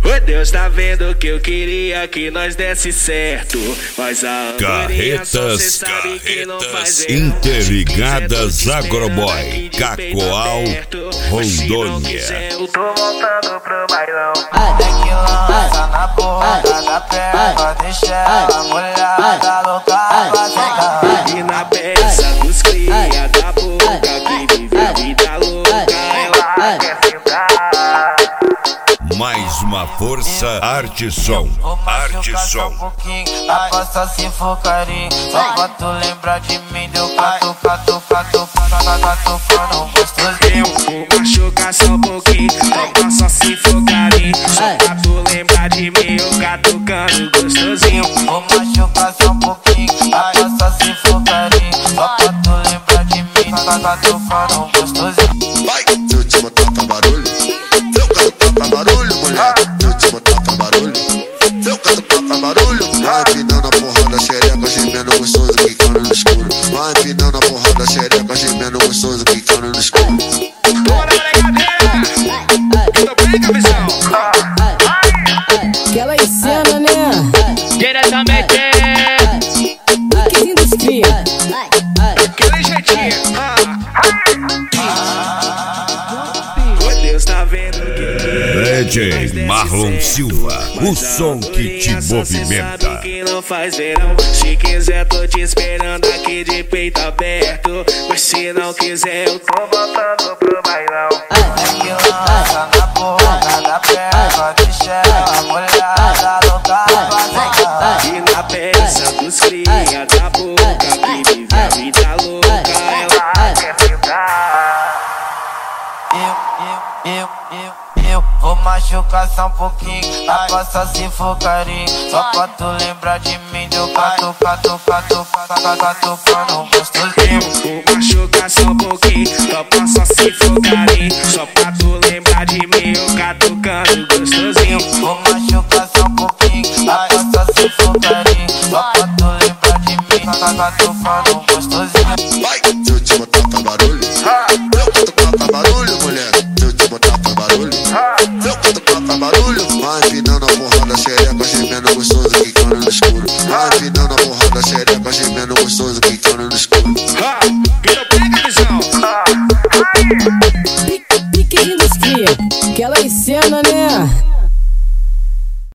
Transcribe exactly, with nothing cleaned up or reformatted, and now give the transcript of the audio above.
Ô Deus, tá vendo que eu queria que nós desse certo, mas a Carretas, carretas interligadas Agroboy, Cacoal, Rondônia. Eu tô voltando pro bailão. Tem que lançar na porra da perna, deixa ela molhada, louca, vai ficar. E na peça dos cria da boca, que vive a vida louca, ela quer ficar. Mais uma força, arte som, arte som. Aposta se for carinho, só pra tu lembrar de mim. Deu cato, cato, cato, cato, catucando gostosinho. Vou machucar só um pouquinho, toca só se for carinho. Só pra tu lembrar de mim, eu catucando gostosinho. Vou machucar só um pouquinho, aposta se for carinho. Só pra tu lembrar de mim, catucando gostosinho. Vai, se eu te botar pra barulho, se eu cantar pra barulho, mulher. Se eu te botar pra barulho, se eu cantar pra barulho. Vai empinando a porrada, xereca, gemendo gostoso, quicando no escuro. Vai empinando a porrada, xereca, gemendo gostoso, quicando no escuro. Bora, brincadeira! Tô bem, cabeção! Aquela cena, né? Diretamente! Que indústria! Aquele jeitinho! Ô Deus, tá vendo que D J Marlon Silva, o som que te movimenta. que não faz verão. Se quiser, tô te esperando aqui de peito aberto. Mas se não quiser, eu tô voltando pro bailão. Tem que lançar na porra da perna, deixa ela molhada, louca, vai ficar. E na peça dos cria da boca, que vive a vida louca, ela quer ficar. Eu, eu, eu, eu, eu vou machucar só um pouquinho, aposta se for carinho. Só pra tu lembrar de mim, deu cato, cato, cato, cato, catucando gostosinho. Vou machucar só um pouquinho, topa só se for carinho. Só pra tu lembrar de mim, eu catucando gostosinho. Vou machucar só um pouquinho, aposta se for carinho. Só pra tu lembrar de mim, catucando